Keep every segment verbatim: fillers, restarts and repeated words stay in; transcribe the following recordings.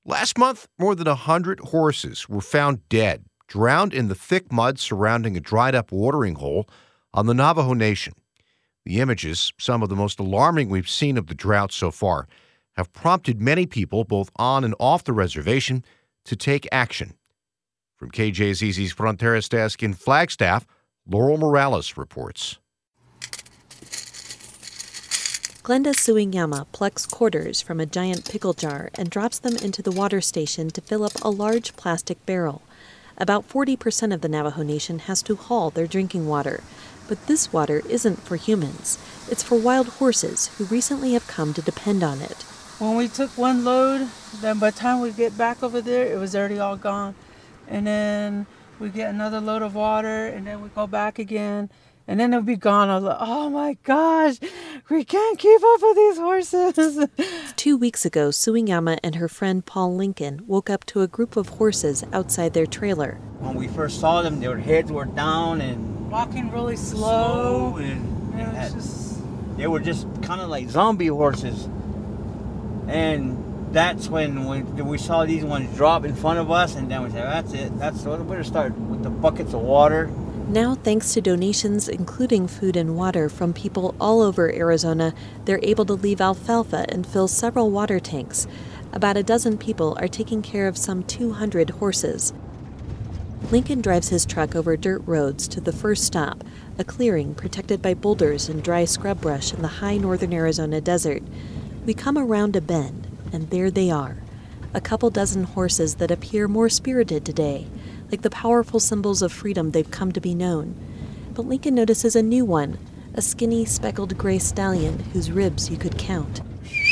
Last month, more than one hundred horses were found dead, drowned in the thick mud surrounding a dried-up watering hole on the Navajo Nation. The images, some of the most alarming we've seen of the drought so far, have prompted many people, both on and off the reservation, to take action. From K J Z Z's Fronteras desk in Flagstaff, Laurel Morales reports. Glenda Suinyama plucks quarters from a giant pickle jar and drops them into the water station to fill up a large plastic barrel. About forty percent of the Navajo Nation has to haul their drinking water. But this water isn't for humans. It's for wild horses who recently have come to depend on it. When we took one load, then by the time we get back over there, it was already all gone. And then we get another load of water, and then we go back again. And then it'll be gone. I was like, oh my gosh, we can't keep up with these horses. Two weeks ago, Suinyama and her friend Paul Lincoln woke up to a group of horses outside their trailer. When we first saw them, their heads were down and walking really slow. slow and, and had, just... they were just kind of like zombie horses. And that's when we, we saw these ones drop in front of us, and then we said, that's it. That's what we're going to start with the buckets of water. Now, thanks to donations, including food and water from people all over Arizona, they're able to leave alfalfa and fill several water tanks. About a dozen people are taking care of some two hundred horses. Lincoln drives his truck over dirt roads to the first stop, a clearing protected by boulders and dry scrub brush in the high northern Arizona desert. We come around a bend, and there they are, a couple dozen horses that appear more spirited today, like the powerful symbols of freedom they've come to be known. But Lincoln notices a new one, a skinny, speckled gray stallion whose ribs you could count.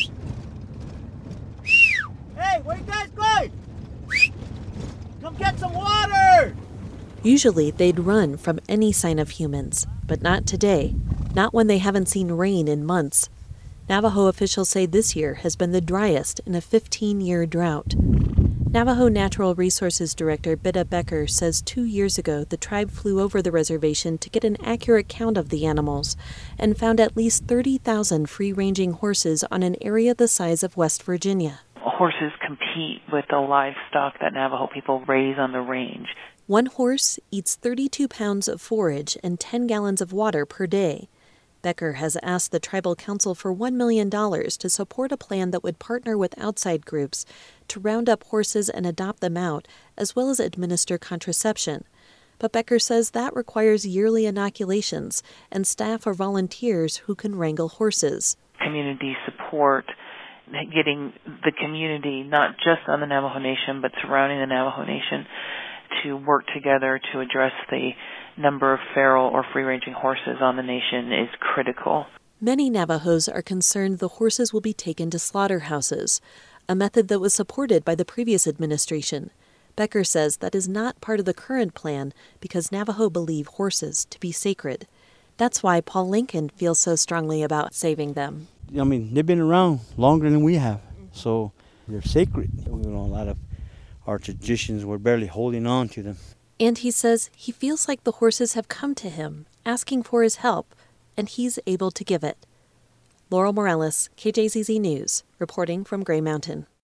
Hey, where you guys going? Come get some water! Usually they'd run from any sign of humans, but not today, not when they haven't seen rain in months. Navajo officials say this year has been the driest in a fifteen-year drought. Navajo Natural Resources Director Bitta Becker says two years ago the tribe flew over the reservation to get an accurate count of the animals and found at least thirty thousand free-ranging horses on an area the size of West Virginia. Horses compete with the livestock that Navajo people raise on the range. One horse eats thirty-two pounds of forage and ten gallons of water per day. Becker has asked the Tribal Council for one million dollars to support a plan that would partner with outside groups to round up horses and adopt them out, as well as administer contraception. But Becker says that requires yearly inoculations and staff or volunteers who can wrangle horses. Community support, getting the community, not just on the Navajo Nation, but surrounding the Navajo Nation, to work together to address the number of feral or free-ranging horses on the nation is critical. Many Navajos are concerned the horses will be taken to slaughterhouses, a method that was supported by the previous administration. Becker says that is not part of the current plan because Navajo believe horses to be sacred. That's why Paul Lincoln feels so strongly about saving them. I mean, they've been around longer than we have, so they're sacred. You know, a lot of our traditions, we're barely holding on to them. And he says he feels like the horses have come to him, asking for his help, and he's able to give it. Laurel Morales, K J Z Z News, reporting from Gray Mountain.